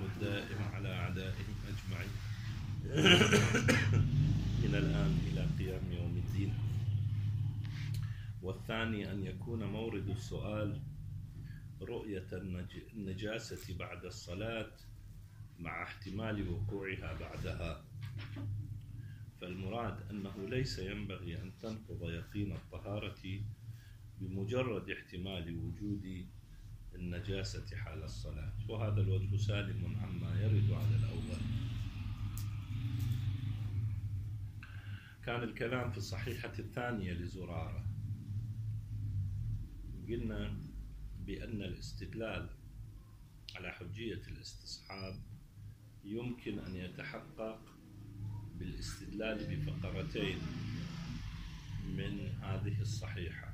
الدائم على أعدائهم أجمعين من الآن إلى قيام يوم الدين. والثاني أن يكون مورد السؤال رؤية النجاسة بعد الصلاة مع احتمال وقوعها بعدها، فالمراد أنه ليس ينبغي أن تنقض يقين الطهارة بمجرد احتمال وجود النجاسة حال الصلاة، وهذا الوجه سالم عما يرد على الأول. كان الكلام في الصحيحة الثانية لزرارة، قلنا بأن الاستدلال على حجية الاستصحاب يمكن أن يتحقق بالاستدلال بفقرتين من هذه الصحيحة.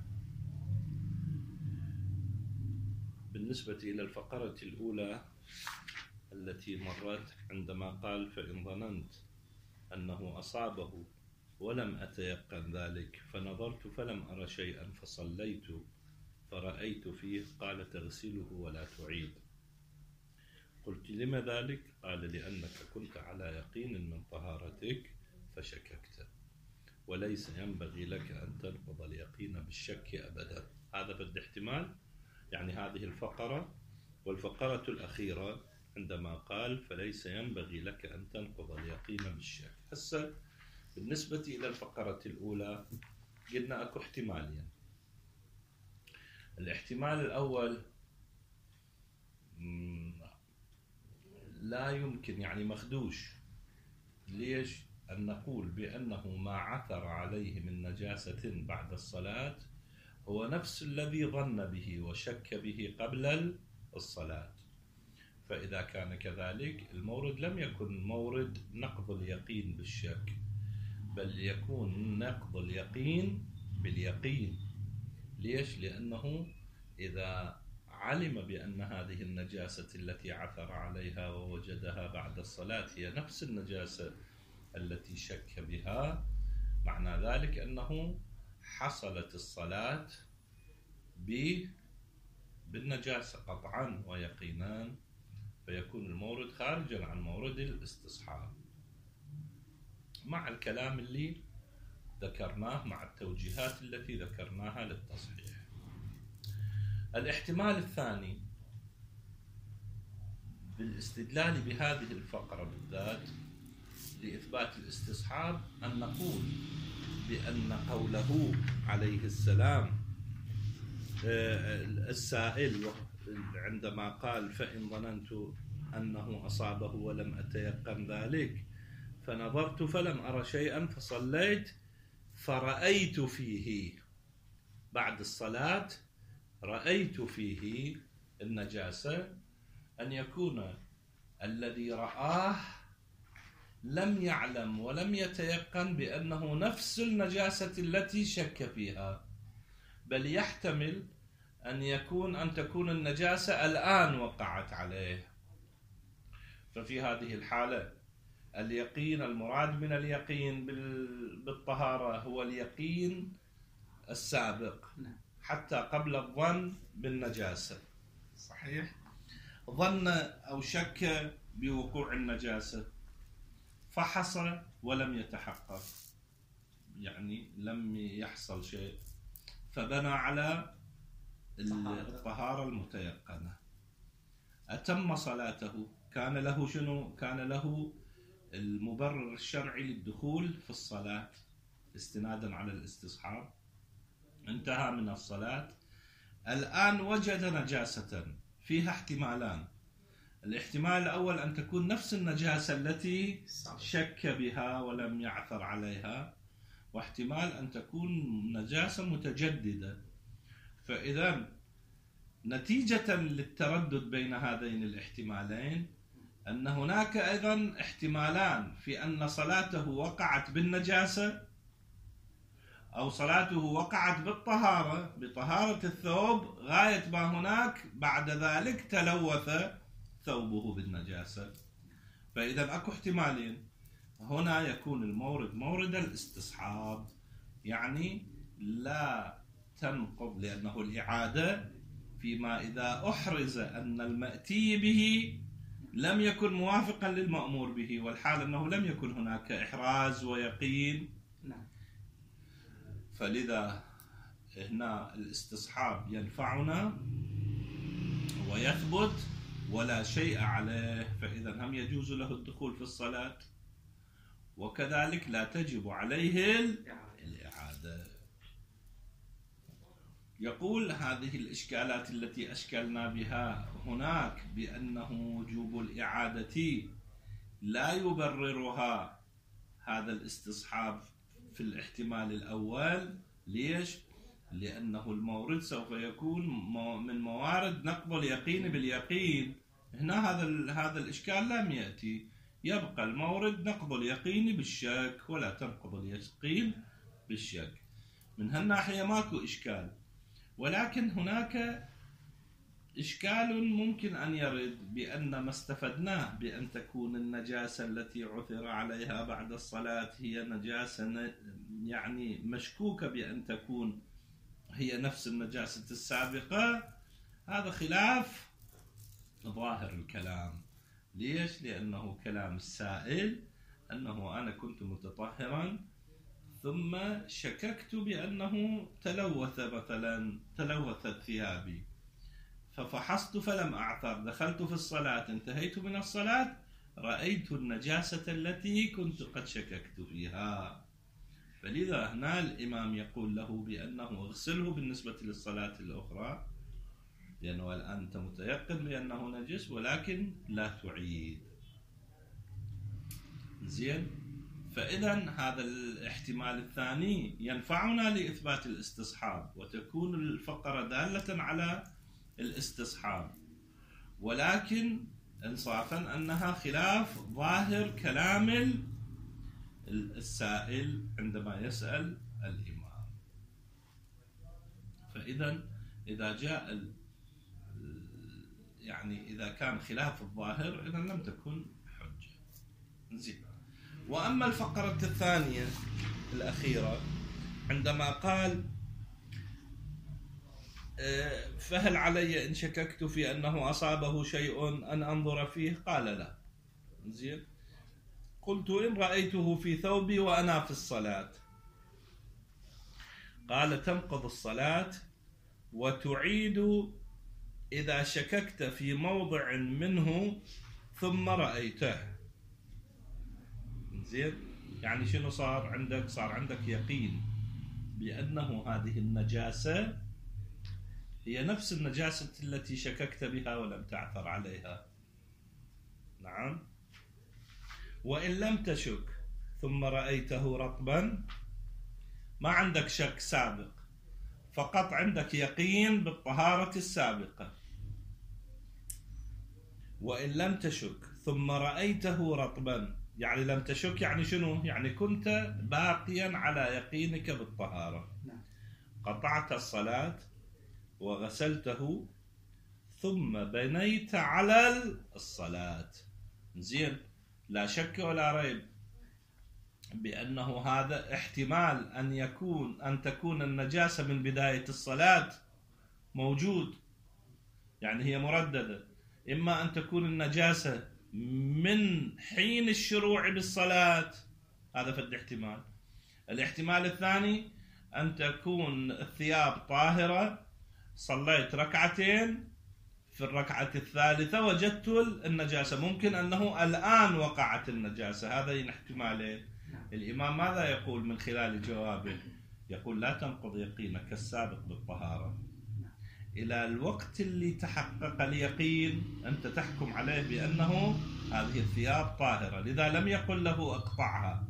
بالنسبة إلى الفقرة الأولى التي مرت عندما قال: فإن ظننت أنه أصابه ولم أتيقن ذلك فنظرت فلم أرى شيئا فصليت فرأيت فيه، قال: تغسله ولا تعيد. قلت: لم ذلك؟ قال: لأنك كنت على يقين من طهارتك فشككت، وليس ينبغي لك أن تنقض اليقين بالشك أبدا. هذا بالاحتمال، يعني هذه الفقرة. والفقرة الأخيرة عندما قال: فليس ينبغي لك أن تنقض اليقين بالشك. هسه بالنسبة إلى الفقرة الأولى قلنا أكو احتمالين. الاحتمال الأول لا يمكن، يعني مخدوش. ليش؟ أن نقول بأنه ما عثر عليه من نجاسة بعد الصلاة هو نفس الذي ظن به وشك به قبل الصلاة. فإذا كان كذلك المورد لم يكن مورد نقض اليقين بالشك، بل يكون نقض اليقين باليقين. ليش؟ لأنه إذا علم بأن هذه النجاسة التي عثر عليها ووجدها بعد الصلاة هي نفس النجاسة التي شك بها، معنى ذلك أنه حصلت الصلاة بالنجاسة قطعا ويقينا، فيكون المورد خارجا عن مورد الاستصحاب، مع الكلام اللي ذكرناه، مع التوجيهات التي ذكرناها للتصحيح. الاحتمال الثاني بالاستدلال بهذه الفقرة بالذات لإثبات الاستصحاب أن نقول بأن قوله عليه السلام السائل عندما قال: فإن ظننت أنه أصابه ولم أتيقن ذلك فنظرت فلم أرى شيئا فصليت فرأيت فيه، بعد الصلاة رأيت فيه النجاسة، أن يكون الذي رآه لم يعلم ولم يتيقن بأنه نفس النجاسة التي شك فيها، بل يحتمل أن تكون النجاسة الآن وقعت عليه. ففي هذه الحالة اليقين، المراد من اليقين بالطهارة هو اليقين السابق حتى قبل الظن بالنجاسة. صحيح؟ ظن أو شك بوقوع النجاسة فحصل ولم يتحقق، يعني لم يحصل شيء، فبنى على الطهارة المتيقنة، أتم صلاته. كان له شنو؟ كان له المبرر الشرعي للدخول في الصلاة استنادا على الاستصحاب، انتهى من الصلاة، الآن وجد نجاسة فيها احتمالان. الاحتمال الأول أن تكون نفس النجاسة التي شك بها ولم يعثر عليها، واحتمال أن تكون نجاسة متجددة. فإذا نتيجة للتردد بين هذين الاحتمالين أن هناك أيضا احتمالان في أن صلاته وقعت بالنجاسة أو صلاته وقعت بالطهارة، بطهارة الثوب، غاية ما هناك بعد ذلك تلوث ثوبه بالنجاسة. فإذا أكو احتمالين، هنا يكون المورد مورد الاستصحاب، يعني لا تنقض، لأنه الإعادة فيما إذا أحرز أن المأتي به لم يكن موافقا للمأمور به، والحال أنه لم يكن هناك إحراز ويقين. فلذا هنا الاستصحاب ينفعنا ويثبت ولا شيء عليه، فإذا هم يجوز له الدخول في الصلاة، وكذلك لا تجب عليه الإعادة. يقول هذه الإشكالات التي أشكلنا بها هناك بأنه وجوب الإعادة لا يبررها هذا الاستصحاب في الاحتمال الأول. ليش؟ لأنه المورد سوف يكون من موارد نقض اليقين باليقين. هنا هذا الإشكال لم يأتي، يبقى المورد نقض اليقين بالشك ولا تنقض اليقين بالشك. من هالناحية ماكو إشكال، ولكن هناك إشكال ممكن أن يرد بأن ما استفدناه بأن تكون النجاسة التي عثر عليها بعد الصلاة هي نجاسة يعني مشكوكة بأن تكون هي نفس النجاسة السابقة، هذا خلاف ظاهر الكلام. ليش؟ لأنه كلام السائل أنه أنا كنت متطهرا ثم شككت بأنه تلوثت ثيابي، ففحصت فلم أعثر، دخلت في الصلاة، انتهيت من الصلاة، رأيت النجاسة التي كنت قد شككت فيها. فلذا هنا الإمام يقول له بأنه اغسله بالنسبة للصلاة الأخرى، لأنه الآن أنت متيقن بأنه نجس، ولكن لا تعيد. زين؟ فإذا هذا الاحتمال الثاني ينفعنا لإثبات الاستصحاب، وتكون الفقرة دالة على الاستصحاب، ولكن انصافا أنها خلاف ظاهر كلام السائل عندما يسأل الإمام. فإذا إذا جاء يعني إذا كان خلاف الظاهر إذا لم تكن حجة. زين. وأما الفقرة الثانية الأخيرة عندما قال فهل علي إن شككت في أنه أصابه شيء أن أنظر فيه؟ قال لا. زين. قلت إن رأيته في ثوبي وأنا في الصلاة. قال تنقض الصلاة وتعيد إذا شككت في موضع منه ثم رأيته. زين. يعني شنو صار عندك؟ صار عندك يقين بأنه هذه النجاسة هي نفس النجاسة التي شككت بها ولم تعثر عليها. نعم. وإن لم تشك ثم رأيته رطبا، ما عندك شك سابق، فقط عندك يقين بالطهارة السابقة. وإن لم تشك ثم رأيته رطبا، يعني لم تشك يعني شنو؟ يعني كنت باقيا على يقينك بالطهارة. قطعت الصلاة وغسلته ثم بنيت على الصلاة. زين. لا شك ولا ريب بأنه هذا احتمال أن تكون النجاسة من بداية الصلاة موجود، يعني هي مرددة. إما أن تكون النجاسة من حين الشروع بالصلاة، هذا فد احتمال. الاحتمال الثاني أن تكون الثياب طاهرة، صليت ركعتين، في الركعة الثالثة وجدت النجاسة، ممكن أنه الآن وقعت النجاسة. هذين احتمالين. الإمام ماذا يقول من خلال جوابه؟ يقول لا تنقض يقينك السابق بالطهارة إلى الوقت اللي تحقق اليقين أنت تحكم عليه بأنه هذه الثياب طاهرة. لذا لم يقل له اقطعها.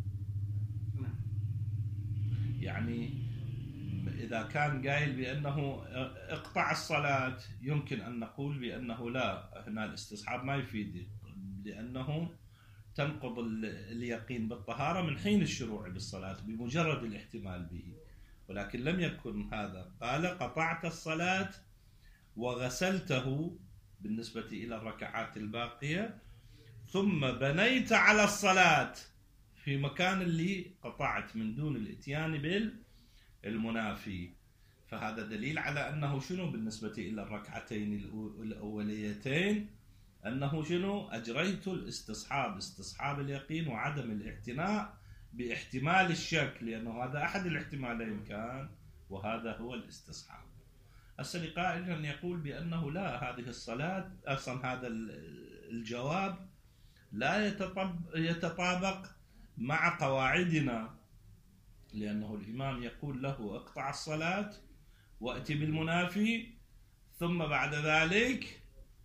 يعني إذا كان قايل بأنه اقطع الصلاة يمكن أن نقول بأنه لا، هنا الاستصحاب ما يفيد، لأنه تنقض اليقين بالطهارة من حين الشروع بالصلاة بمجرد الاحتمال به. ولكن لم يكن هذا. قال قطعت الصلاة وغسلته بالنسبة إلى الركعات الباقية ثم بنيت على الصلاة في مكان اللي قطعت من دون الاتيان بالمنافي. فهذا دليل على أنه شنو بالنسبة إلى الركعتين الأوليتين أنه شنو؟ أجريت الاستصحاب، استصحاب اليقين وعدم الاعتناء باحتمال الشك، لأنه هذا أحد الاحتمالين كان، وهذا هو الاستصحاب. هسه لقائل أن يقول بأنه لا، هذه الصلاة أصلا هذا الجواب لا يتطابق مع قواعدنا، لأنه الإمام يقول له اقطع الصلاة وأتي بالمنافي، ثم بعد ذلك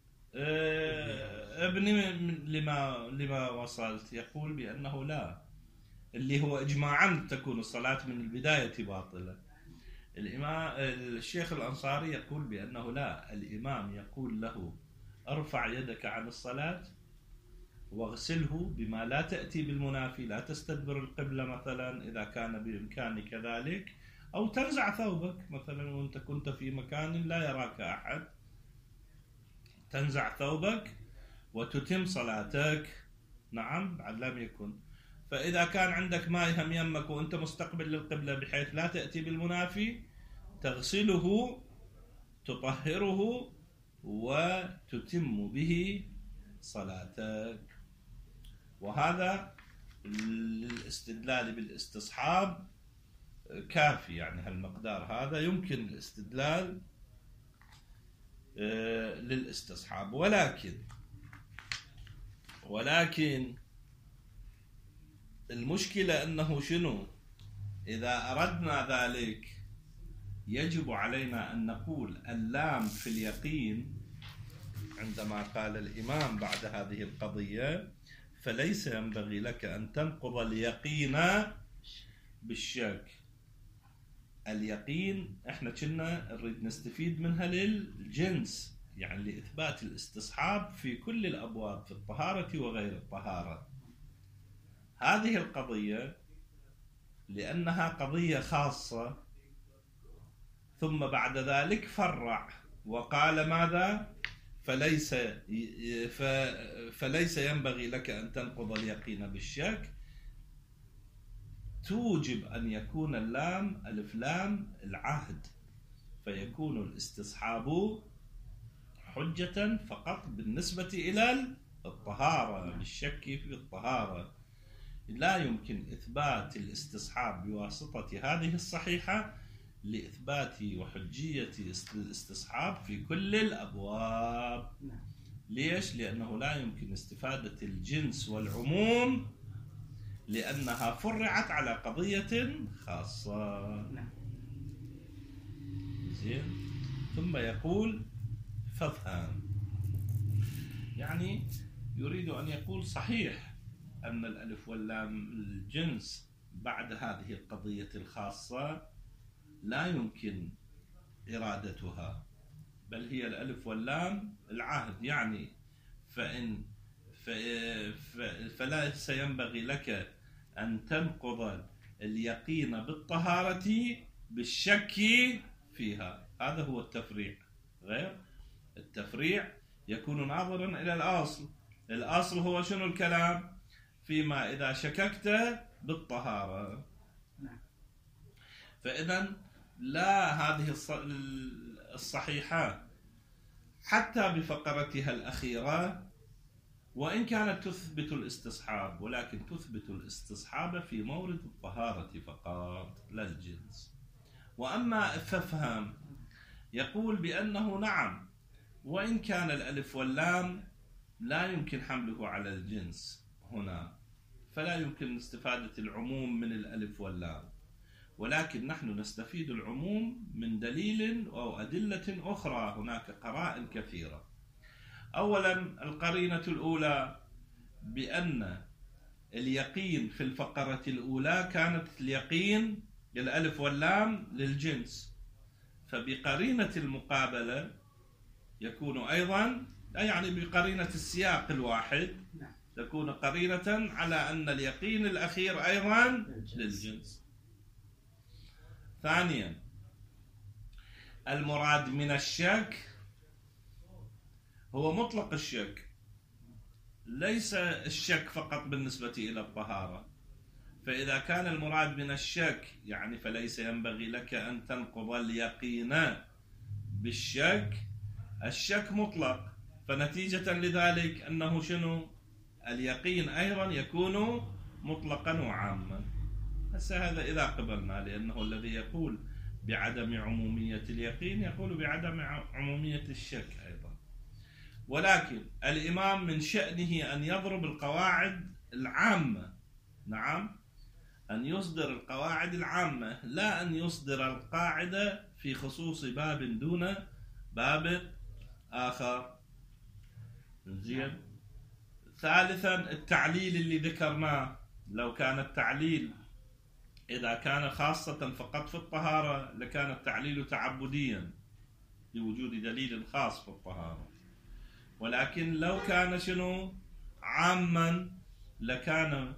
ابني لما وصلت. يقول بأنه لا، اللي هو إجماعا تكون الصلاة من البداية باطلة. الإمام الشيخ الأنصاري يقول بأنه لا، الإمام يقول له ارفع يدك عن الصلاة واغسله بما لا تأتي بالمنافي، لا تستدبر القبلة مثلا إذا كان بإمكانك ذلك، أو تنزع ثوبك مثلا وأنت كنت في مكان لا يراك أحد، تنزع ثوبك وتتم صلاتك. نعم، بعد لم يكن. فإذا كان عندك ماء هم يمك وأنت مستقبل للقبلة بحيث لا تأتي بالمنافي، تغسله تطهره وتتم به صلاتك. وهذا الاستدلال بالاستصحاب كافي، يعني هالمقدار هذا يمكن الاستدلال للاستصحاب. ولكن المشكلة أنه شنو؟ إذا أردنا ذلك يجب علينا أن نقول اللام في اليقين، عندما قال الإمام بعد هذه القضية فليس ينبغي لك أن تنقض اليقين بالشك. اليقين احنا كنا نريد نستفيد منها للجنس، يعني لإثبات الاستصحاب في كل الأبواب، في الطهارة وغير الطهارة. هذه القضية لأنها قضية خاصة، ثم بعد ذلك فرع وقال ماذا؟ فليس ينبغي لك أن تنقض اليقين بالشك، توجب أن يكون اللام ألف لام العهد، فيكون الاستصحاب حجة فقط بالنسبة إلى الطهارة، بالشك في الطهارة. لا يمكن إثبات الاستصحاب بواسطة هذه الصحيحة لإثبات وحجية الاستصحاب في كل الأبواب. ليش؟ لأنه لا يمكن استفادة الجنس والعموم، لأنها فرعت على قضية خاصة. زين. ثم يقول فافهم، يعني يريد أن يقول صحيح أن الألف واللام الجنس بعد هذه القضية الخاصة لا يمكن إرادتها، بل هي الألف واللام العهد. يعني فلا سينبغي لك أن تنقض اليقين بالطهارة بالشك فيها. هذا هو التفريع. غير التفريع يكون ناظرا إلى الأصل. الأصل هو شنو؟ الكلام فيما إذا شككت بالطهارة. فإذا لا، هذه الصحيحة حتى بفقرتها الأخيرة وإن كانت تثبت الاستصحاب، ولكن تثبت الاستصحاب في مورد الطهارة فقط لا الجنس. وأما فافهم يقول بأنه نعم، وإن كان الألف واللام لا يمكن حمله على الجنس هنا، فلا يمكن استفادة العموم من الألف واللام، ولكن نحن نستفيد العموم من دليل أو أدلة أخرى. هناك قرائن كثيرة. أولا القرينة الأولى بأن اليقين في الفقرة الأولى كانت اليقين الألف واللام للجنس، فبقرينة المقابلة يكون أيضا، يعني بقرينة السياق الواحد تكون قرينة على أن اليقين الأخير أيضا للجنس. ثانيا المراد من الشك هو مطلق الشك، ليس الشك فقط بالنسبة إلى الطهارة. فإذا كان المراد من الشك يعني فليس ينبغي لك أن تنقض اليقين بالشك، الشك مطلق، فنتيجة لذلك أنه شنو؟ اليقين أيضا يكون مطلقا وعاما. هسه هذا إذا قبلنا، لأنه الذي يقول بعدم عمومية اليقين يقول بعدم عمومية الشك أيضا. ولكن الإمام من شأنه أن يضرب القواعد العامة، نعم، أن يصدر القواعد العامة، لا أن يصدر القاعدة في خصوص باب دون باب آخر. زين. ثالثا التعليل اللي ذكرناه، لو كان التعليل إذا كان خاصة فقط في الطهارة لكان التعليل تعبديا لوجود دليل خاص في الطهارة، ولكن لو كان شنو؟ عاما لكان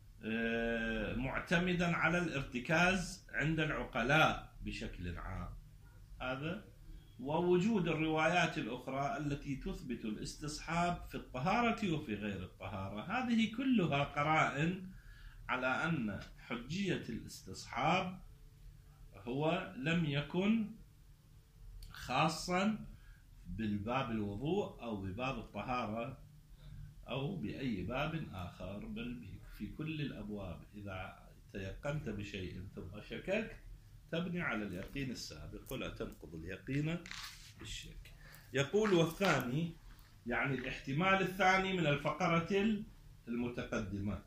معتمدا على الارتكاز عند العقلاء بشكل عام. هذا ووجود الروايات الأخرى التي تثبت الاستصحاب في الطهارة وفي غير الطهارة، هذه كلها قرائن على أن حجية الاستصحاب هو لم يكن خاصا بالباب الوضوء أو بباب الطهارة أو بأي باب آخر، بل في كل الأبواب. إذا تيقنت بشيء ثم شككت تبني على اليقين السابق ولا تنقض اليقين بالشك. يقول والثاني، يعني الاحتمال الثاني من الفقرة المتقدمة،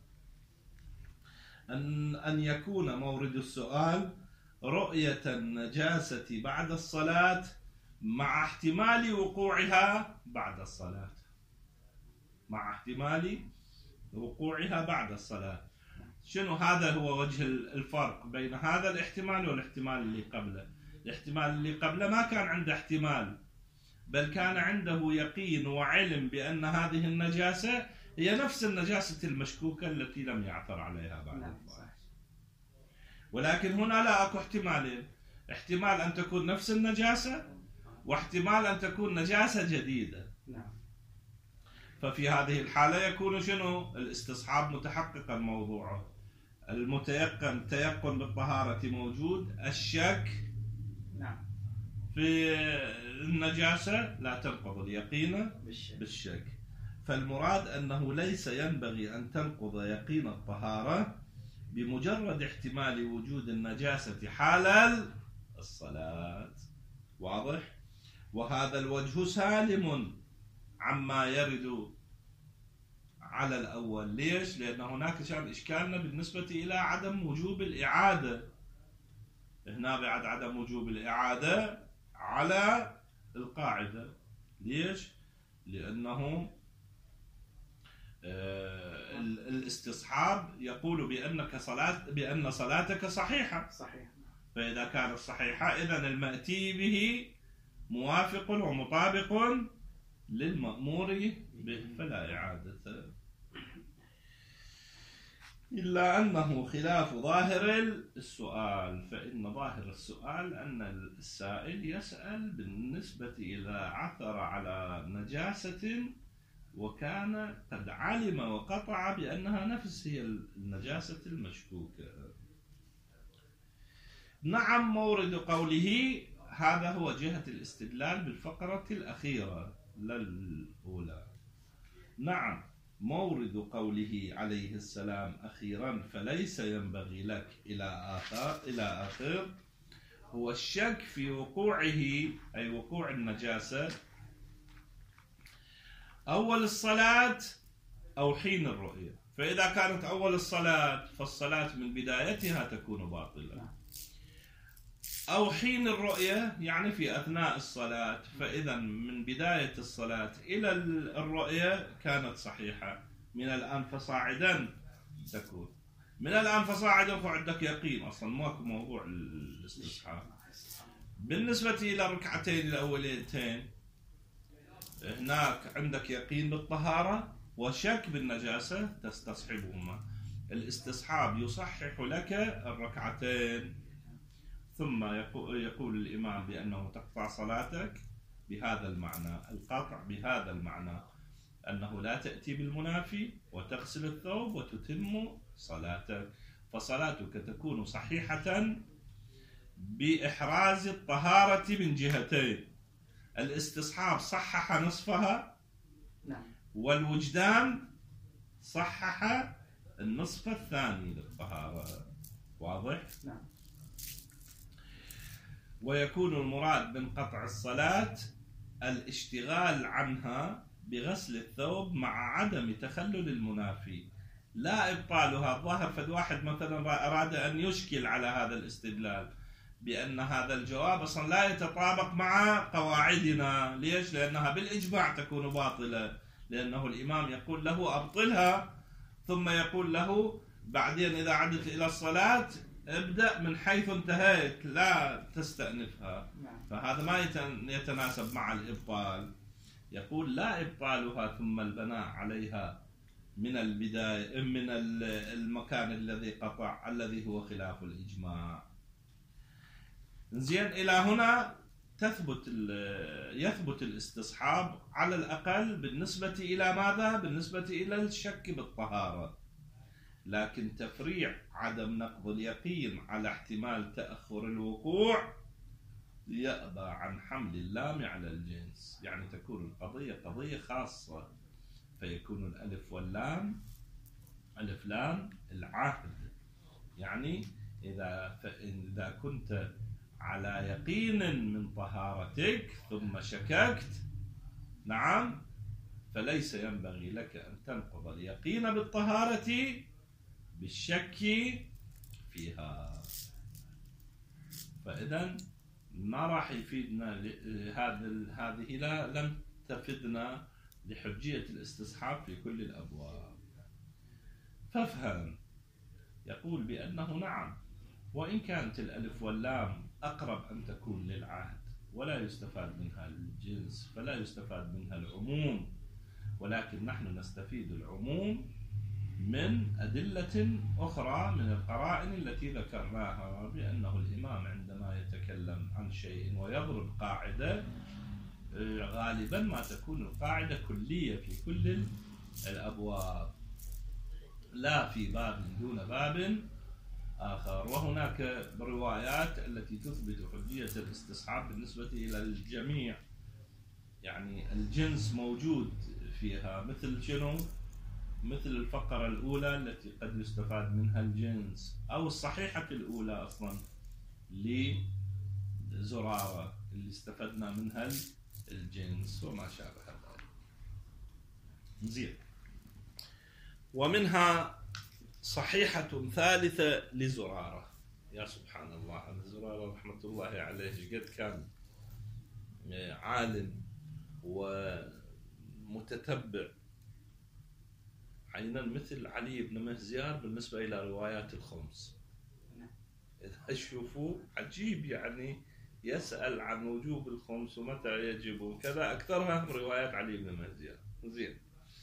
أن يكون مورد السؤال رؤية النجاسة بعد الصلاة مع احتمال وقوعها بعد الصلاة، مع احتمال وقوعها بعد الصلاة. شنو هذا هو وجه الفرق بين هذا الاحتمال والاحتمال اللي قبله؟ الاحتمال اللي قبله ما كان عنده احتمال، بل كان عنده يقين وعلم بأن هذه النجاسة هي نفس النجاسة المشكوكة التي لم يعثر عليها بعد الصلاة. ولكن هنا لا أكو احتمالين، احتمال أن تكون نفس النجاسة واحتمال أن تكون نجاسة جديدة. ففي هذه الحالة يكون شنو؟ الاستصحاب متحققا موضوعه، المتيقن تيقن بالطهارة موجود، الشك في النجاسة لا تنقض اليقين بالشك. فالمراد أنه ليس ينبغي أن تنقض يقين الطهارة بمجرد احتمال وجود النجاسة حال الصلاة. واضح؟ وهذا الوجه سالم عما يرد على الأول. ليش؟ لأن هناك كان إشكالنا بالنسبة إلى عدم وجوب الإعادة. هنا بعد عدم وجوب الإعادة على القاعدة. ليش؟ لأنه الاستصحاب يقول بأن صلاتك صحيحة. فإذا كانت صحيحة إذن المأتي به موافق ومطابق للمأمور به فلا إعادة. إلا أنه خلاف ظاهر السؤال، فإن ظاهر السؤال أن السائل يسأل بالنسبة إذا عثر على نجاسة وكان قد علم وقطع بأنها نفس هي النجاسة المشكوكة. نعم، مورد قوله هذا هو جهة الاستدلال بالفقرة الأخيرة لا الأولى. نعم، مورد قوله عليه السلام أخيرا فليس ينبغي لك إلى آخر هو الشك في وقوعه، أي وقوع النجاسة أول الصلاة أو حين الرؤية. فإذا كانت أول الصلاة فالصلاة من بدايتها تكون باطلة، أو حين الرؤية يعني في أثناء الصلاة، فإذا من بداية الصلاة إلى الرؤية كانت صحيحة، من الآن فصاعدا تكون. من الآن فصاعدا فعندك يقين أصلا، ماكو موضوع الاستصحاب. بالنسبة إلى الركعتين الأوليتين هناك عندك يقين بالطهارة وشك بالنجاسة تستصحبهما. الاستصحاب يصحح لك الركعتين، ثم يقول الإمام بأنه تقطع صلاتك بهذا المعنى، القطع بهذا المعنى أنه لا تأتي بالمنافي وتغسل الثوب وتتم صلاتك، فصلاتك تكون صحيحة بإحراز الطهارة من جهتين. الاستصحاب صحح نصفها والوجدان صحح النصف الثاني للطهارة. واضح؟ ويكون المراد من قطع الصلاة الاشتغال عنها بغسل الثوب مع عدم تخلل المنافي، لا إبطالها. الظاهر فد واحد مثلا أراد أن يشكل على هذا الاستدلال بأن هذا الجواب أصلا لا يتطابق مع قواعدنا. ليش؟ لأنها بالإجماع تكون باطلة، لأنه الإمام يقول له أبطلها ثم يقول له بعدين إذا عدت إلى الصلاة ابدأ من حيث انتهيت، لا تستأنفها. فهذا ما يتناسب مع الإبطال. يقول لا إبطالها ثم البناء عليها من البداية من المكان الذي قطع الذي هو خلاف الإجماع. زين، إلى هنا يثبت الاستصحاب على الأقل بالنسبة إلى ماذا؟ بالنسبة إلى الشك بالطهارة. لكن تفريع عدم نقض اليقين على احتمال تأخر الوقوع يأبى عن حمل اللام على الجنس، يعني تكون القضية قضية خاصة، فيكون الألف واللام ألف لام العهد. يعني إذا كنت على يقين من طهارتك ثم شككت، نعم، فليس ينبغي لك أن تنقض اليقين بالطهارة بالشك فيها. فإذا ما راح يفيدنا هذه لم تفدنا لحجية الاستصحاب في كل الأبواب. فافهم، يقول بأنه نعم، وإن كانت الألف واللام أقرب أن تكون للعهد ولا يستفاد منها الجنس فلا يستفاد منها العموم، ولكن نحن نستفيد العموم من أدلة أخرى من القرائن التي ذكرناها، بأنه الإمام عندما يتكلم عن شيء ويضرب قاعدة غالبا ما تكون القاعدة كلية في كل الأبواب، لا في باب دون باب آخر. وهناك روايات التي تثبت حجية الاستصحاب بالنسبة إلى الجميع، يعني الجنس موجود فيها، مثل شنو؟ مثل الفقرة الأولى التي قد يستفاد منها الجنس، أو الصحيحة الأولى أصلا لزرارة اللي استفدنا منها الجنس وما شابه ذلك. زين، ومنها صحيحة ثالثة لزرارة. يا سبحان الله، زرارة رحمة الله عليه قد كان عالم ومتتبع عينا مثل علي بن مهزيار بالنسبة إلى روايات الخمس. إذا تشوفوا عجيب، يعني يسأل عن وجوب الخمس ومتى يجب وكذا، أكثرها روايات علي بن مهزيار. زين،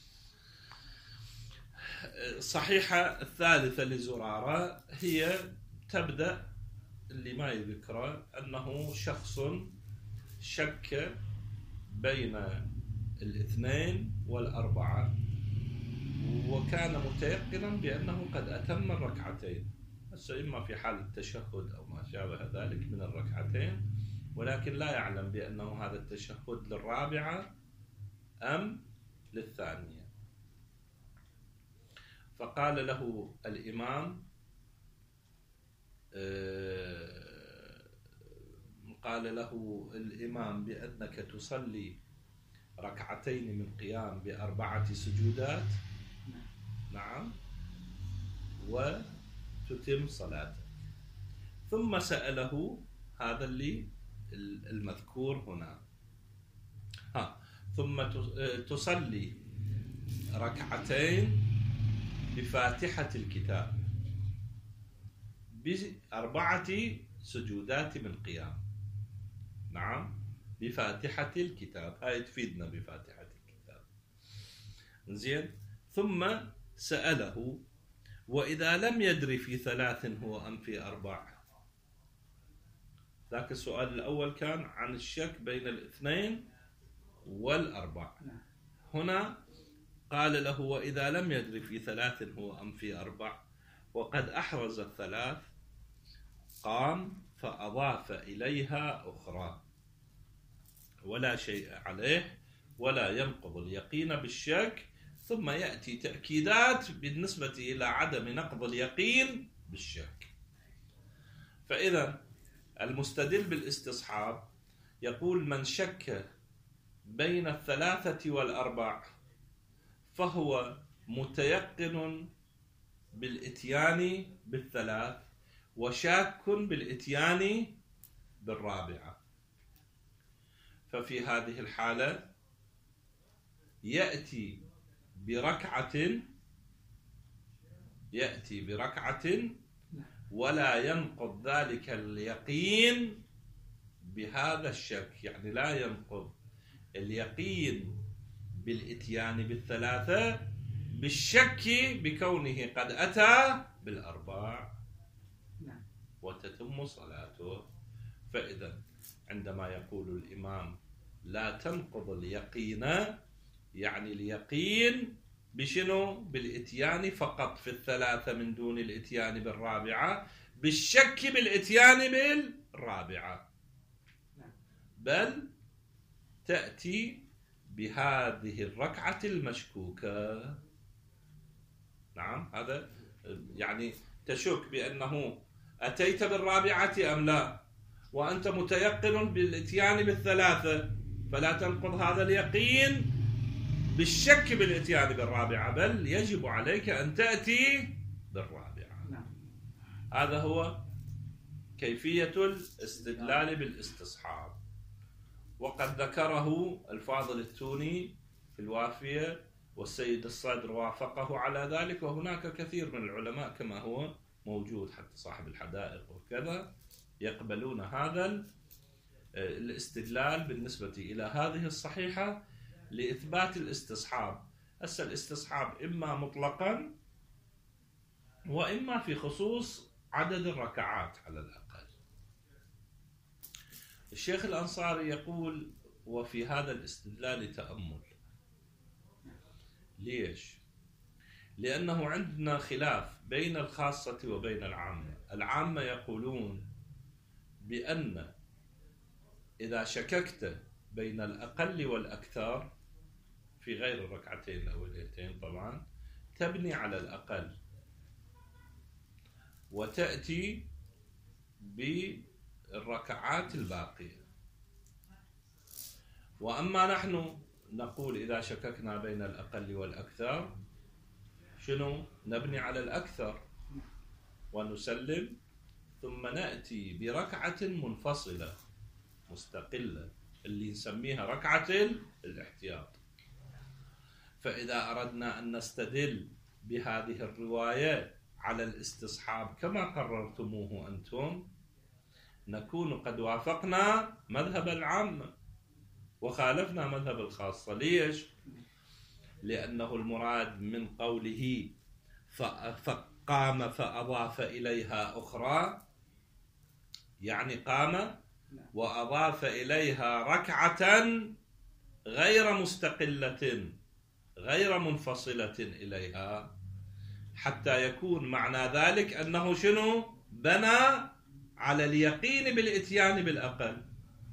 الصحيحة الثالثة لزرارة هي تبدأ اللي ما يذكره أنه شخص شك بين 2 و4 وكان متيقنا بأنه قد أتم الركعتين، إما في حال التشهد أو ما شابه ذلك من الركعتين، ولكن لا يعلم بأنه هذا التشهد للرابعة أم للثانية. فقال له الإمام بأنك تصلي ركعتين من قيام ب4 سجودات، نعم، وتتم صلاتك. ثم سأله هذا اللي المذكور هنا، ثم تصلي ركعتين بفاتحة الكتاب ب4 سجودات من قيام، نعم، بفاتحة الكتاب. هاي تفيدنا بفاتحة الكتاب. زين، ثم سأله وإذا لم يدري في 3 هو أم في 4. ذاك السؤال الأول كان عن الشك بين 2 و4. هنا قال له وإذا لم يدري في 3 هو أم في 4، وقد أحرز 3، قام فأضاف إليها أخرى ولا شيء عليه، ولا ينقض اليقين بالشك، ثم يأتي تأكيدات بالنسبة إلى عدم نقض اليقين بالشك. فإذا المستدل بالاستصحاب يقول من شك بين 3 و4 فهو متيقن بالإتيان بال3 وشاك بالإتيان بال4. ففي هذه الحالة يأتي بركعة ولا ينقض ذلك اليقين بهذا الشك. يعني لا ينقض اليقين بالإتيان بال3 بالشك بكونه قد أتى بال4 وتتم صلاته. فإذا عندما يقول الإمام لا تنقض اليقين، يعني اليقين بشنو؟ بالإتيان فقط في ال3 من دون الإتيان بال4، بالشك بالإتيان بال4، بل تأتي بهذه الركعة المشكوكة. نعم، هذا يعني تشك بأنه أتيت بال4 أم لا، وأنت متيقن بالإتيان بال3، فلا تنقض هذا اليقين بالشك بالإتيان بال4، بل يجب عليك أن تأتي بال4. هذا هو كيفية الاستدلال بالاستصحاب، وقد ذكره الفاضل التوني في الوافية، والسيد الصدر وافقه على ذلك، وهناك كثير من العلماء كما هو موجود، حتى صاحب الحدائق وكذا، يقبلون هذا الاستدلال بالنسبة إلى هذه الصحيحة لإثبات الاستصحاب. هسه الاستصحاب إما مطلقا وإما في خصوص عدد الركعات على الأقل. الشيخ الأنصاري يقول وفي هذا الاستدلال تأمل. ليش؟ لأنه عندنا خلاف بين الخاصة وبين العامة. العامة يقولون بأن إذا شككت بين الأقل والأكثر في غير الركعتين الأوليتين طبعا تبني على الأقل وتأتي بالركعات الباقية. وأما نحن نقول إذا شككنا بين الأقل والأكثر شنو؟ نبني على الأكثر ونسلم، ثم نأتي بركعة منفصلة مستقلة اللي نسميها ركعة الاحتياط. فإذا أردنا أن نستدل بهذه الرواية على الاستصحاب كما قررتموه أنتم، نكون قد وافقنا مذهب العامة وخالفنا مذهب الخاصة. ليش؟ لأنه المراد من قوله فقام فأضاف إليها أخرى، يعني قام وأضاف إليها ركعة غير مستقلة غير منفصلة إليها، حتى يكون معنى ذلك أنه شنو؟ بنى على اليقين بالإتيان بالأقل.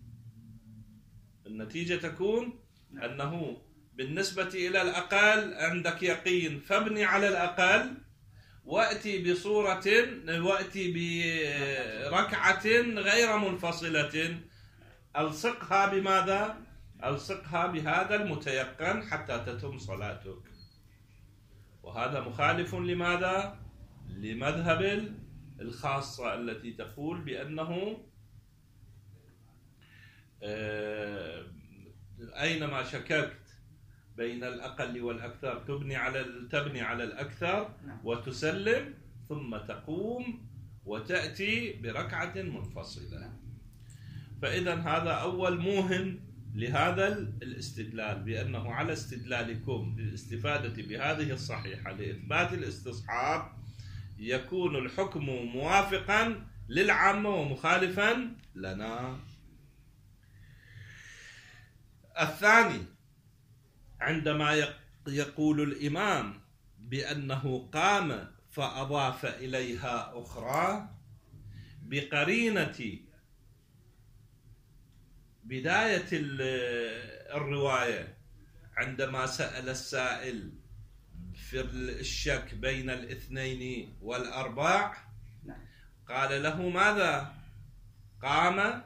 النتيجة تكون أنه بالنسبة إلى الأقل عندك يقين فابني على الأقل، وأتي وأتي بركعة غير منفصلة ألصقها بماذا؟ ألصقها بهذا المتيقن حتى تتم صلاتك. وهذا مخالف لماذا؟ لمذهب الخاصة التي تقول بأنه أينما شككت بين الأقل والأكثر تبني على الأكثر وتسلم، ثم تقوم وتأتي بركعة منفصلة. فإذا هذا أول موهن لهذا الاستدلال، بأنه على استدلالكم للاستفادة بهذه الصحيحة لإثبات الاستصحاب يكون الحكم موافقا للعامة ومخالفا لنا. الثاني، عندما يقول الإمام بأنه قام فأضاف إليها أخرى بقرينة بداية الرواية عندما سأل السائل في الشك بين الاثنين والأرباع قال له ماذا؟ قام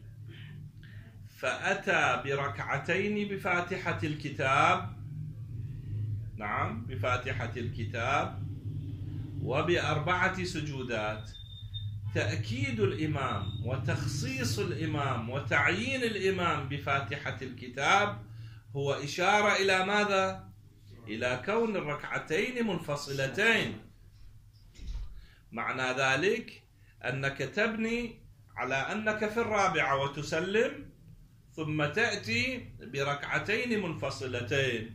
فأتى بركعتين بفاتحة الكتاب، نعم بفاتحة الكتاب، وب4 سجودات. تأكيد الإمام وتخصيص الإمام وتعيين الإمام بفاتحة الكتاب هو إشارة إلى ماذا؟ إلى كون الركعتين منفصلتين. معنى ذلك أنك تبني على أنك في الرابعة وتسلم، ثم تأتي بركعتين منفصلتين.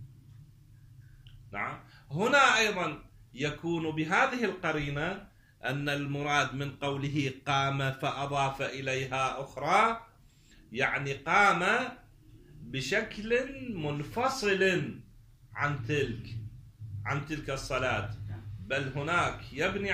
نعم. هنا أيضا يكون بهذه القرينة أن المراد من قوله قام فأضاف إليها أخرى، يعني قام بشكل منفصل عن تلك الصلاة، بل هناك يبني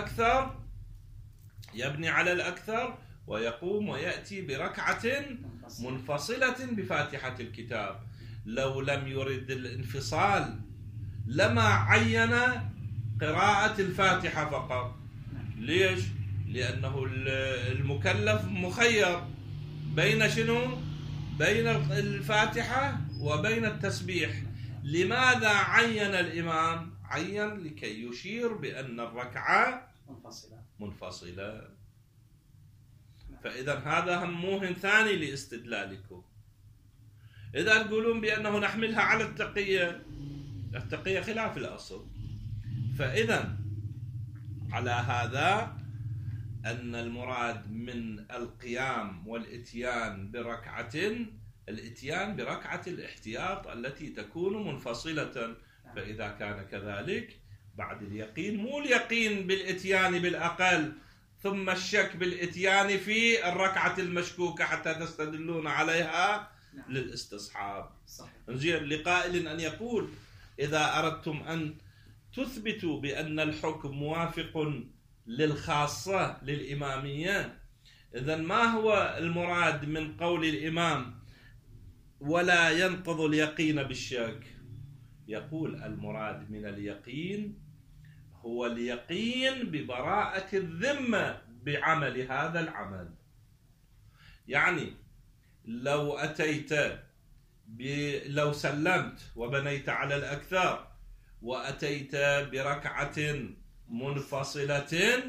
على الأكثر ويقوم ويأتي بركعة منفصلة بفاتحة الكتاب. لو لم يرد الانفصال لما عين قراءة الفاتحة فقط. ليش؟ لأنه المكلف مخير بين شنو؟ بين الفاتحة وبين التسبيح. لماذا عين الإمام؟ عين لكي يشير بأن الركعة منفصلة. فإذا هذا هموه ثاني لاستدلالكم. إذا تقولون بأنه نحملها على التقية خلاف الأصل، فإذا على هذا أن المراد من القيام والإتيان بركعة الاحتياط التي تكون منفصلة. فإذا كان كذلك بعد اليقين، مو اليقين بالإتيان بالأقل ثم الشك بالإتيان في الركعة المشكوكة حتى تستدلون عليها للاستصحاب. زين، لقائل أن يقول إذا أردتم أن تثبتوا بأن الحكم موافق للخاصة للإمامية، إذن ما هو المراد من قول الإمام ولا ينقض اليقين بالشك؟ يقول المراد من اليقين هو اليقين ببراءة الذمة بعمل هذا العمل. يعني لو سلمت وبنيت على الأكثر وأتيت بركعة منفصلة،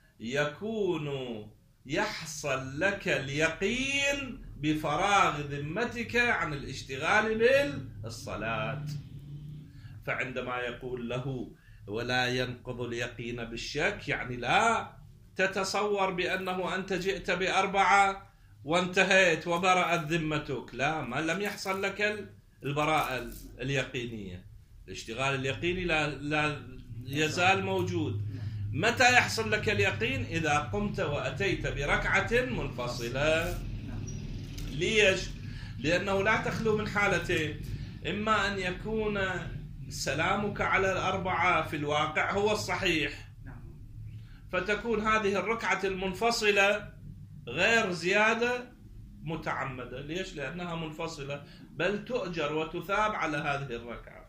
يحصل لك اليقين بفراغ ذمتك عن الاشتغال بالصلاة. فعندما يقول له ولا ينقض اليقين بالشك، يعني لا تتصور بأنه أنت جئت ب4 وانتهيت وبرأت ذمتك. لا، ما لم يحصل لك البراءة اليقينية. الاشتغال اليقيني لا يزال موجود. متى يحصل لك اليقين؟ إذا قمت وأتيت بركعة منفصلة. ليش؟ لأنه لا تخلو من حالتين: إما أن يكون سلامك على 4 في الواقع هو الصحيح، فتكون هذه الركعة المنفصلة غير زيادة متعمدة. ليش؟ لأنها منفصلة، بل تؤجر وتثاب على هذه الركعة.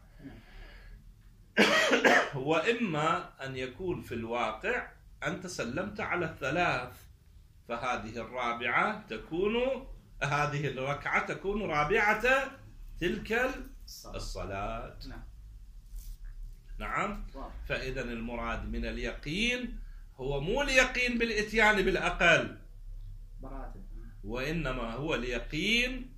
وإما أن يكون في الواقع أنت سلمت على 3، فهذه هذه الركعة تكون رابعة تلك الصلاة. نعم. فإذا المراد من اليقين هو مو اليقين بالإتيان بالأقل، وإنما هو اليقين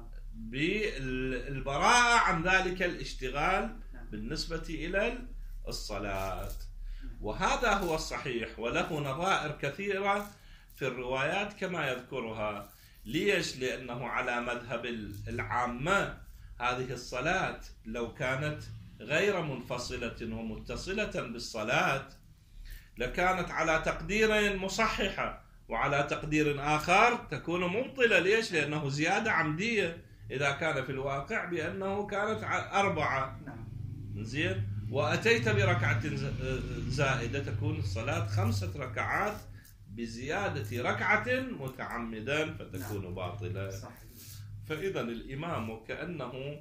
بالبراءة عن ذلك الاشتغال بالنسبة إلى الصلاة. وهذا هو الصحيح، وله نظائر كثيرة في الروايات كما يذكرها. ليش؟ لأنه على مذهب العامة هذه الصلاة لو كانت غير منفصلة ومتصلة بالصلاة لكانت على تقدير مصححة، وعلى تقدير آخر تكون مبطلة. ليش؟ لأنه زيادة عمدية إذا كان في الواقع بأنه كانت 4. زين، وأتيت بركعة زائدة تكون الصلاة 5 ركعات بزيادة ركعة متعمدا فتكون باطلة. فإذا الإمام كأنه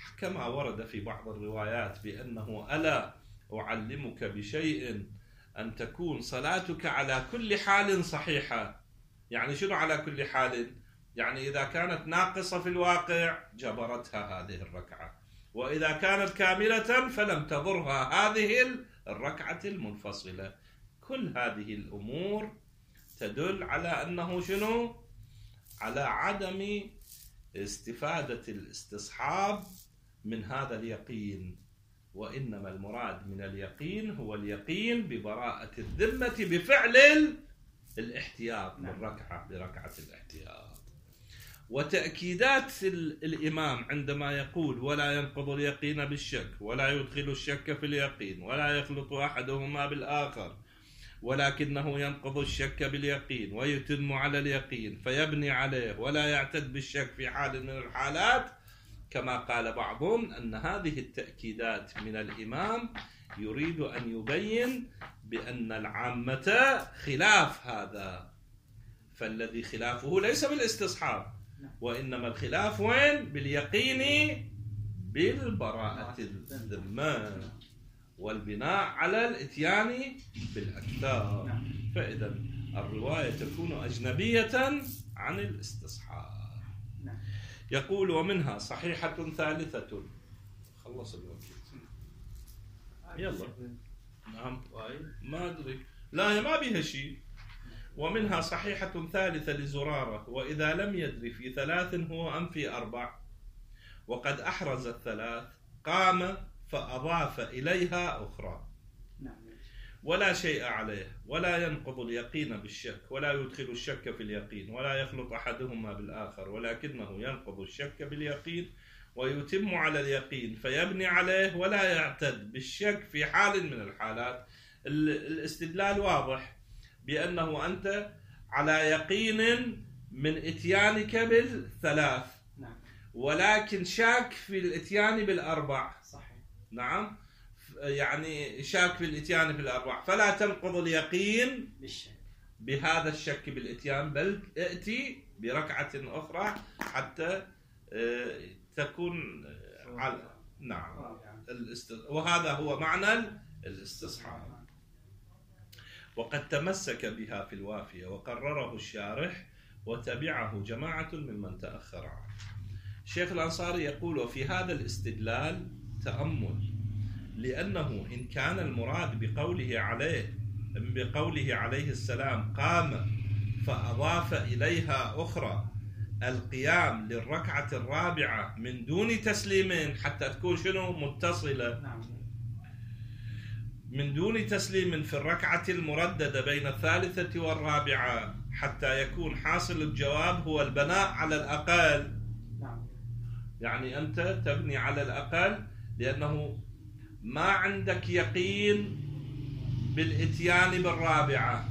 كما ورد في بعض الروايات بأنه ألا أعلمك بشيء أن تكون صلاتك على كل حال صحيحة. يعني شنو على كل حال؟ يعني إذا كانت ناقصة في الواقع جبرتها هذه الركعة، وإذا كانت كاملة فلم تضرها هذه الركعة المنفصلة. كل هذه الأمور تدل على أنه شنو؟ على عدم استفادة الاستصحاب من هذا اليقين، وإنما المراد من اليقين هو اليقين ببراءة الذمة بفعل الاحتياط بالركعة، بركعة الاحتياط. وتأكيدات الإمام عندما يقول ولا ينقض اليقين بالشك، ولا يدخل الشك في اليقين، ولا يخلط أحدهما بالآخر، ولكنه ينقض الشك باليقين ويتم على اليقين فيبني عليه ولا يعتد بالشك في حال من الحالات، كما قال بعضهم أن هذه التأكيدات من الإمام يريد أن يبين بأن العامة خلاف هذا، فالذي خلافه ليس بالاستصحاب، وإنما الخلاف وين؟ باليقين بالبراءة الذمة والبناء على الاتيان بالأكثر. فإذا الرواية تكون أجنبية عن الاستصحاب. يقول ومنها صحيحة ثالثة. خلص الوقت. يلا. نعم. ما أدري. لا ما بيها شيء. ومنها صحيحة ثالثة لزرارة، وإذا لم يدري في 3 هو أم في 4، وقد أحرز 3 قام فأضاف إليها أخرى ولا شيء عليه، ولا ينقض اليقين بالشك، ولا يدخل الشك في اليقين، ولا يخلط أحدهما بالآخر، ولكنه ينقض الشك باليقين ويتم على اليقين فيبني عليه ولا يعتد بالشك في حال من الحالات. الاستدلال واضح بأنه أنت على يقين من إتيانك بال3، ولكن شاك في الإتيان بال4. صحيح. نعم، يعني شاك في الإتيان بال4، فلا تنقض اليقين بهذا الشك بالإتيان، بل ائتي بركعة أخرى حتى تكون على نعم وهذا هو معنى الاستصحاب. وقد تمسك بها في الوافية وقرره الشارح وتبعه جماعة ممن تأخر عنه. الشيخ الأنصاري يقول وفي هذا الاستدلال تأمل، لأنه إن كان المراد بقوله عليه السلام قام فأضاف إليها أخرى القيام للركعة الرابعة من دون تسليم حتى تكون شنو متصلة، من دون تسليم في الركعة المرددة بين 3 و4 حتى يكون حاصل الجواب هو البناء على الأقل. يعني أنت تبني على الأقل لأنه ما عندك يقين بالإتيان بالرابعة،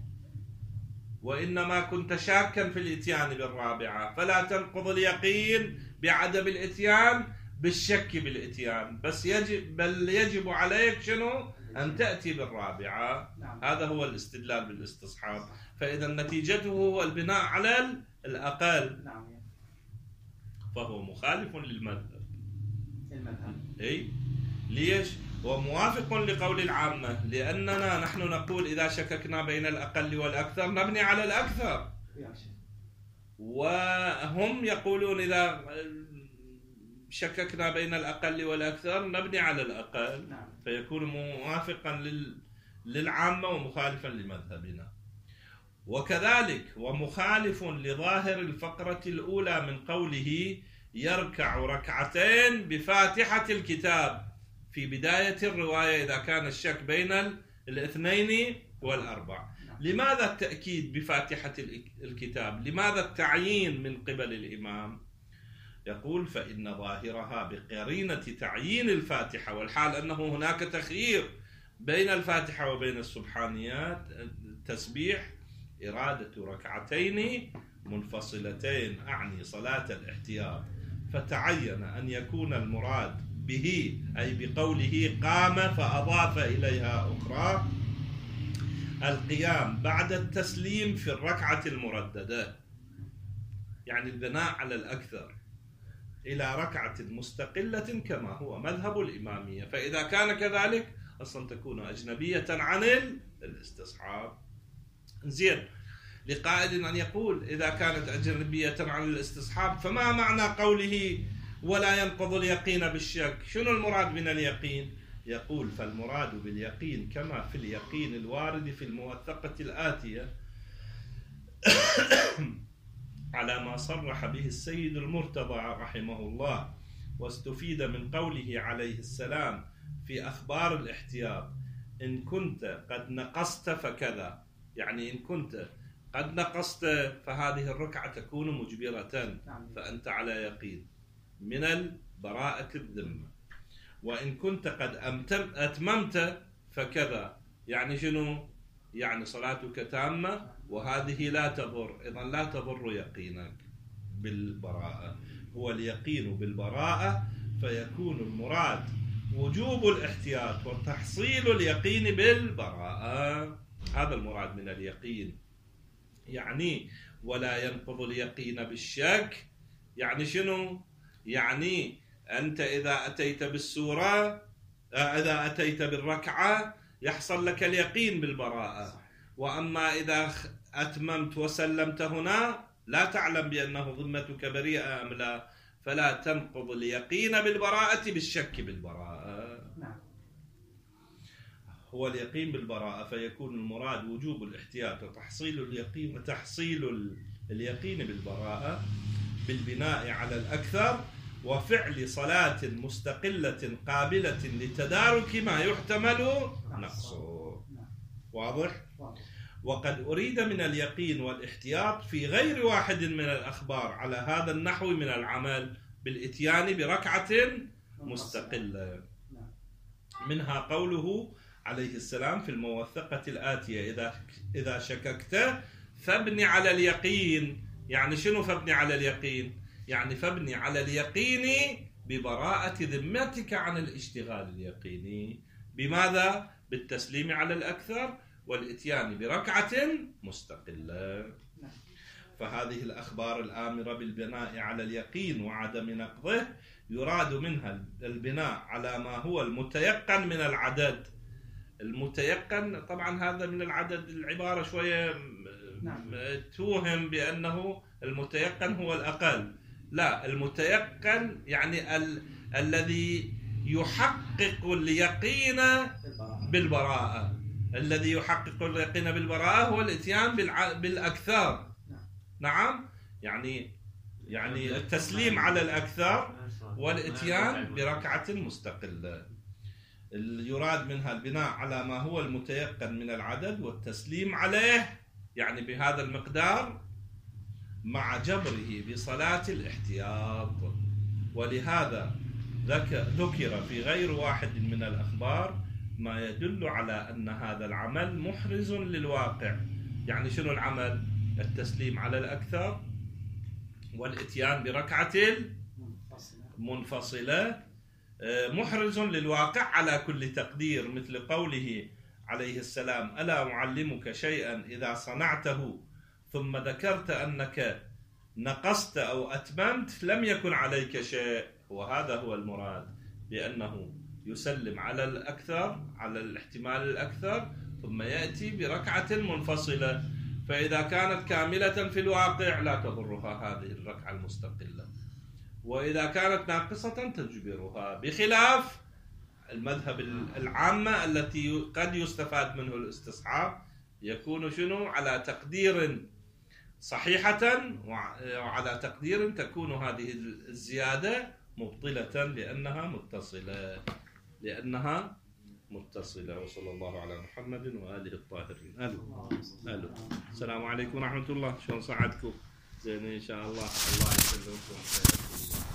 وإنما كنت شاكا في الإتيان بالرابعة، فلا تنقض اليقين بعدم الإتيان بالشك بالإتيان، بل يجب عليك شنو؟ أن تأتي بالرابعة. هذا هو الاستدلال بالاستصحاب. فإذا نتيجته هو البناء على الأقل، فهو مخالف للمذهب. أي ليش؟ هو موافق لقول العامة، لأننا نحن نقول إذا شككنا بين الأقل والأكثر نبني على الأكثر، وهم يقولون إذا شككنا بين الأقل والأكثر نبني على الأقل. فيكون موافقا للعامة ومخالفا لمذهبنا. وكذلك ومخالف لظاهر الفقرة الأولى من قوله يركع 2 بفاتحة الكتاب في بداية الرواية إذا كان الشك بين 2 و4. لماذا التأكيد بفاتحة الكتاب؟ لماذا التعيين من قبل الإمام؟ يقول فإن ظاهرها بقرينة تعيين الفاتحة، والحال أنه هناك تخيير بين الفاتحة وبين السبحانيات التسبيح، إرادة 2 منفصلتين أعني صلاة الاحتياط، فتعين أن يكون المراد به أي بقوله قام فأضاف إليها أخرى القيام بعد التسليم في الركعة المرددة، يعني البناء على الأكثر. إلى ركعة مستقلة كما هو مذهب الإمامية. فإذا كان كذلك أصلا تكون أجنبية عن الاستصحاب. زين، لقائل أن يقول إذا كانت أجنبية عن الاستصحاب فما معنى قوله ولا ينقض اليقين بالشك؟ شنو المراد من اليقين؟ يقول فالمراد باليقين كما في اليقين الوارد في الموثقة الآتية على ما صرح به السيد المرتضى رحمه الله، واستفيد من قوله عليه السلام في أخبار الاحتياط: إن كنت قد نقصت فكذا، يعني إن كنت قد نقصت فهذه الركعة تكون مجبرة، فأنت على يقين من البراءة الذمة. وإن كنت قد أتممت فكذا، يعني شنو؟ يعني صلاتك تامة وهذه لا تضر، إذن لا تضر يقينك بالبراءة. هو اليقين بالبراءة، فيكون المراد وجوب الاحتياط وتحصيل اليقين بالبراءة. هذا المراد من اليقين. يعني ولا ينقض اليقين بالشك، يعني شنو؟ يعني أنت إذا أتيت بالسورة، إذا أتيت بالركعة يحصل لك اليقين بالبراءة، وأما إذا أتممت وسلمت هنا لا تعلم بأنه ذمتك بريئة أم لا، فلا تنقض اليقين بالبراءة بالشك بالبراءة. هو اليقين بالبراءة، فيكون المراد وجوب الاحتياط وتحصيل اليقين اليقين بالبراءة بالبناء على الأكثر وفعل صلاة مستقلة قابلة لتدارك ما يحتمل نقصه. واضح؟ وقد أريد من اليقين والاحتياط في غير واحد من الأخبار على هذا النحو من العمل بالإتيان بركعة مستقلة. منها قوله عليه السلام في الموثقة الآتية: إذا شككت فابني على اليقين. يعني شنو فابني على اليقين؟ يعني فابني على اليقين ببراءة ذمتك عن الاشتغال اليقيني. بماذا؟ بالتسليم على الأكثر والإتيان بركعة مستقلة. فهذه الأخبار الآمرة بالبناء على اليقين وعدم نقضه يراد منها البناء على ما هو المتيقن من العدد. المتيقن طبعا هذا من العدد، العبارة شوية توهم بأنه المتيقن هو الأقل. لا، المتيقن يعني الذي يحقق اليقين بالبراءة. الذي يحقق اليقين بالبراءة هو الاتيان بالأكثر. نعم، يعني التسليم على الأكثر والاتيان بركعة مستقلة. يراد منها البناء على ما هو المتيقن من العدد والتسليم عليه، يعني بهذا المقدار مع جبره بصلاة الاحتياط. ولهذا ذكر في غير واحد من الأخبار ما يدل على أن هذا العمل محرز للواقع. يعني شنو العمل؟ التسليم على الأكثر والإتيان بركعة منفصلة محرز للواقع على كل تقدير، مثل قوله عليه السلام: ألا أعلمك شيئا إذا صنعته ثم ذكرت أنك نقصت أو أتممت لم يكن عليك شيء. وهذا هو المراد، بأنه يسلم على الأكثر، على الاحتمال الأكثر، ثم يأتي بركعة منفصلة. فإذا كانت كاملة في الواقع لا تضرها هذه الركعة المستقلة، وإذا كانت ناقصة تجبرها، بخلاف المذهب العامة التي قد يستفاد منه الاستصحاب، يكون شنو؟ على تقدير صحيحة وعلى تقدير تكون هذه الزيادة مبطلة لأنها متصلة. وصلى الله على محمد وآله الطاهرين. ألو. السلام عليكم ورحمة الله. شلون صعدكم؟ زين إن شاء الله. الله يسلمكم.